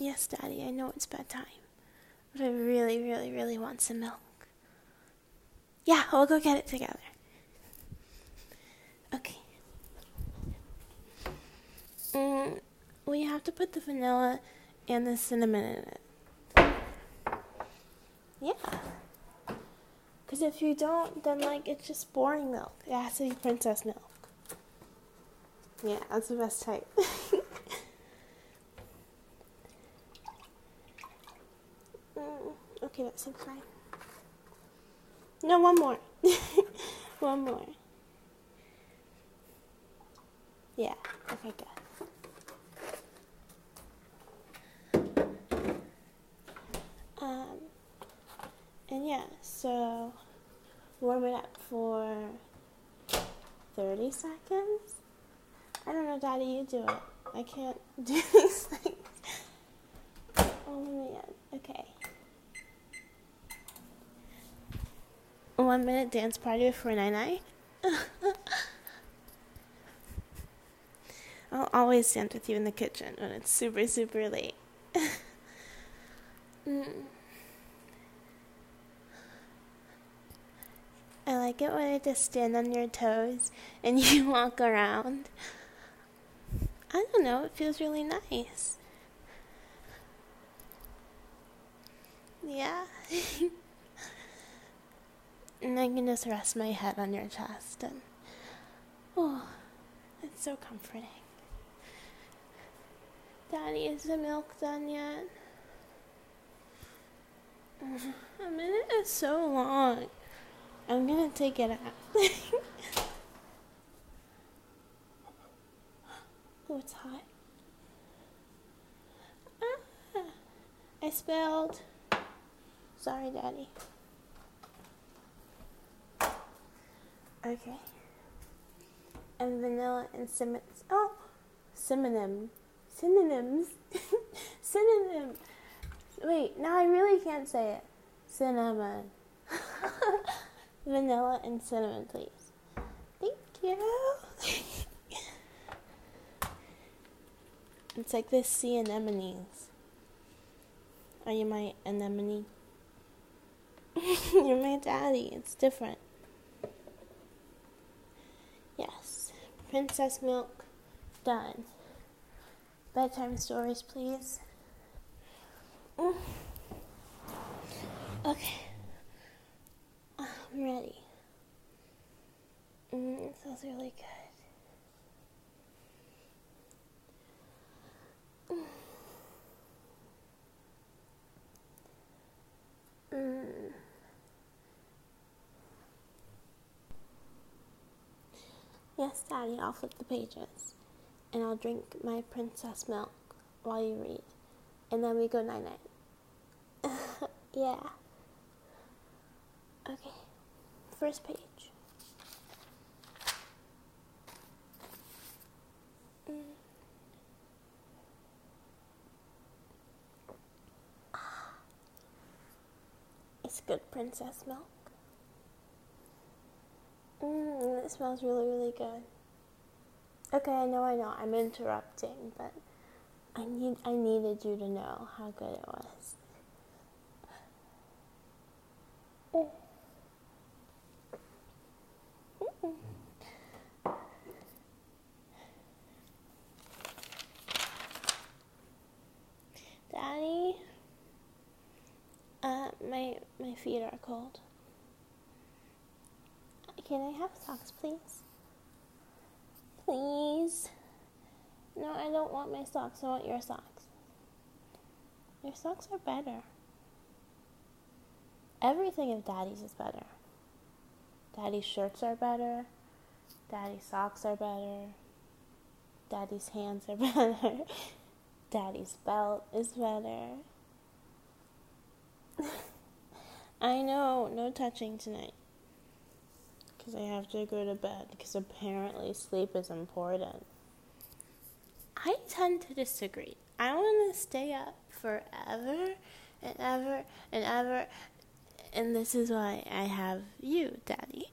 Yes, Daddy, I know it's bedtime, but I really, really, really want some milk. Yeah, we'll go get it together. Okay. Well, you have to put the vanilla and the cinnamon in it. Yeah. Because if you don't, then, it's just boring milk. It has to be princess milk. Yeah, that's the best type. Okay, that seems fine. No, one more. One more. Yeah, okay, good. And yeah, so warm it up for 30 seconds. I don't know, Daddy, you do it. I can't do these things. Oh man, okay. 1 minute dance party with 499. I'll always dance with you in the kitchen when it's super, super late. I like it when I just stand on your toes and you walk around. I don't know, it feels really nice. Yeah. And I can just rest my head on your chest and it's so comforting. Daddy, is the milk done yet? A minute is so long. I'm gonna take it out. Oh, it's hot. I spilled. Sorry, Daddy. Okay. And vanilla and synonyms. Synonyms. Synonym. Wait, now I really can't say it. Cinnamon. Vanilla and cinnamon, please. Thank you. It's like this sea anemones. Are you my anemone? You're my daddy. It's different. Yes. Princess milk. Done. Bedtime stories, please. Okay. I'm ready. It smells really good. Yes, Daddy, I'll flip the pages. And I'll drink my princess milk while you read. And then we go night-night. Yeah. Okay. First page. It's good princess milk. It smells really, really good. Okay, I know, I'm interrupting, but I needed you to know how good it was. Daddy, my feet are cold. Can I have socks, please? Please. No, I don't want my socks. I want your socks. Your socks are better. Everything of Daddy's is better. Daddy's shirts are better. Daddy's socks are better. Daddy's hands are better. Daddy's belt is better. I know, no touching tonight. Because I have to go to bed. Because apparently sleep is important. I tend to disagree. I want to stay up forever and ever and ever. And this is why I have you, Daddy.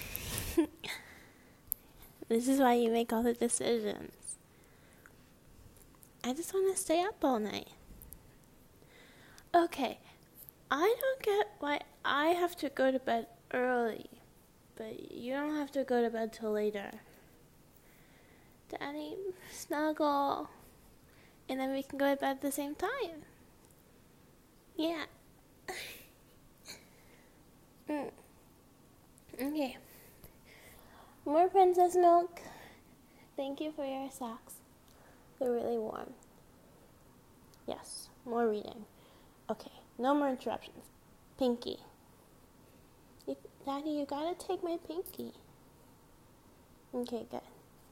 This is why you make all the decisions. I just want to stay up all night. Okay, I don't get why I have to go to bed early, but you don't have to go to bed till later. Daddy, snuggle, and then we can go to bed at the same time. Yeah. Okay. More princess milk. Thank you for your socks. They're really warm. Yes, more reading. Okay, no more interruptions. Pinky. Daddy, you gotta take my pinky. Okay, good.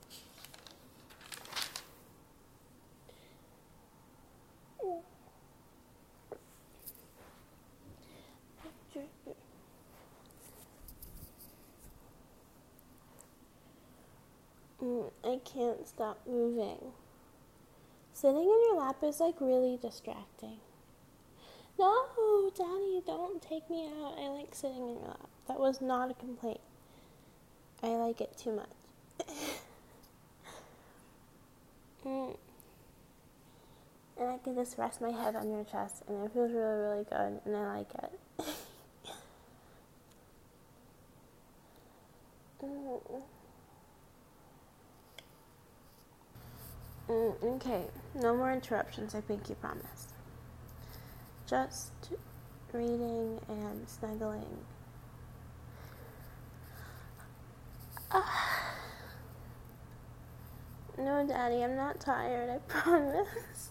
I can't stop moving. Sitting in your lap is like really distracting. No, Daddy, don't take me out. I like sitting in your lap. That was not a complaint. I like it too much. And I can just rest my head on your chest, and it feels really, really good, and I like it. Okay, no more interruptions, I think you promise. Just reading and snuggling. No, Daddy, I'm not tired, I promise.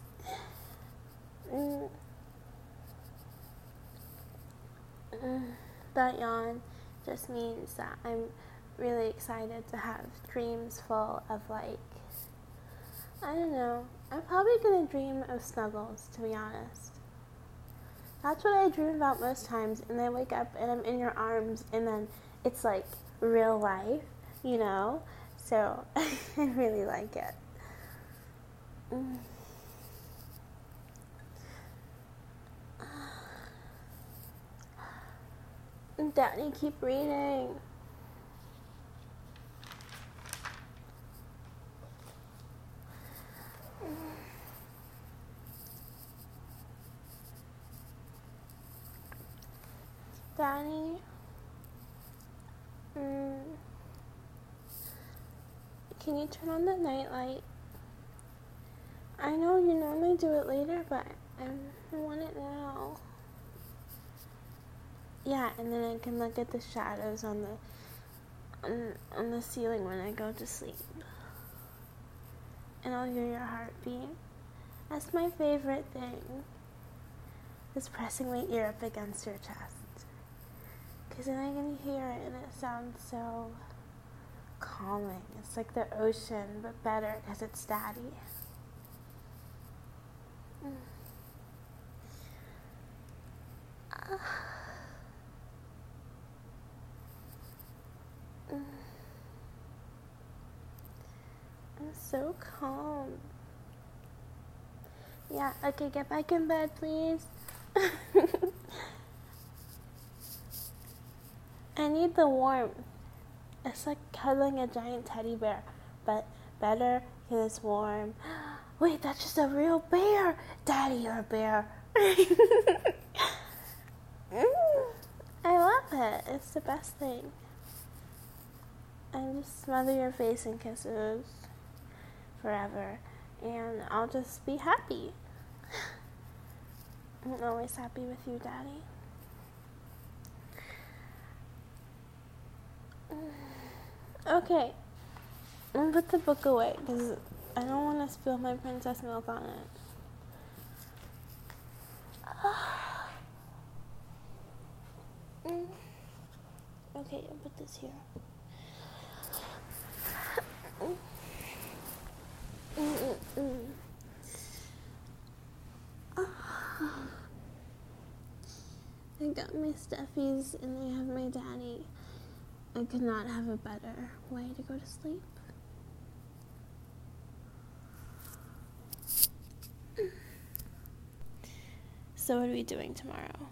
That yawn just means that I'm really excited to have dreams full of I don't know, I'm probably gonna dream of snuggles, to be honest. That's what I dream about most times, and then I wake up and I'm in your arms, and then it's like real life, you know? So I really like it. Daddy, keep reading. Daddy, can you turn on the night light? I know you normally do it later, but I want it now. Yeah, and then I can look at the shadows on the ceiling when I go to sleep. And I'll hear your heartbeat. That's my favorite thing. Is pressing my ear up against your chest. Because then I can hear it and it sounds so calming. It's like the ocean, but better because it's Daddy. I'm so calm. Yeah, okay, get back in bed, please. I need the warmth. It's like cuddling a giant teddy bear, but better because it's warm. Wait, that's just a real bear. Daddy, you're a bear. I love it. It's the best thing. And just smother your face in kisses forever, and I'll just be happy. I'm always happy with you, Daddy. Okay, I'm gonna put the book away because I don't want to spill my princess milk on it. Okay, I'll put this here. I got my stuffies and I have my Daddy. I could not have a better way to go to sleep. So what are we doing tomorrow?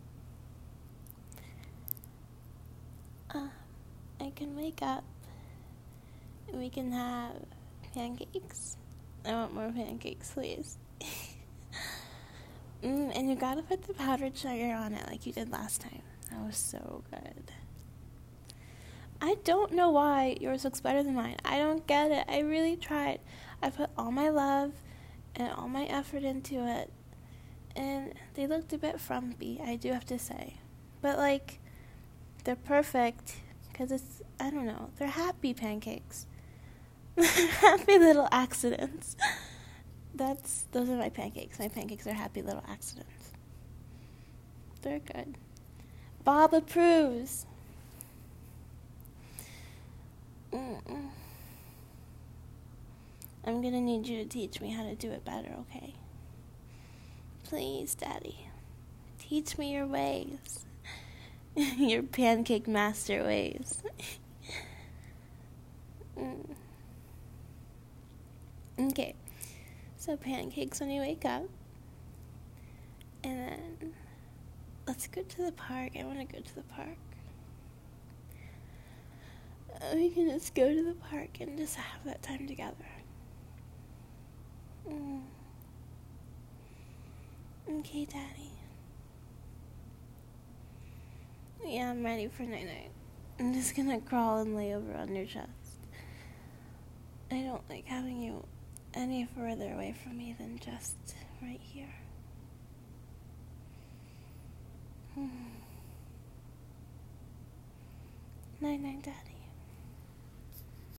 I can wake up and we can have pancakes. I want more pancakes, please. And you gotta put the powdered sugar on it like you did last time. That was so good. I don't know why yours looks better than mine. I don't get it. I really tried. I put all my love and all my effort into it. And they looked a bit frumpy, I do have to say. But, like, they're perfect. Because it's, I don't know, they're happy pancakes. Happy little accidents. Those are my pancakes. My pancakes are happy little accidents. They're good. Bob approves. I'm gonna need you to teach me how to do it better, okay? Please, Daddy. Teach me your ways. Your pancake master ways. Okay. So pancakes when you wake up. And then let's go to the park. I want to go to the park. We can just go to the park and just have that time together. Okay, Daddy. Yeah, I'm ready for night-night. I'm just gonna crawl and lay over on your chest. I don't like having you any further away from me than just right here. Night-night, Daddy.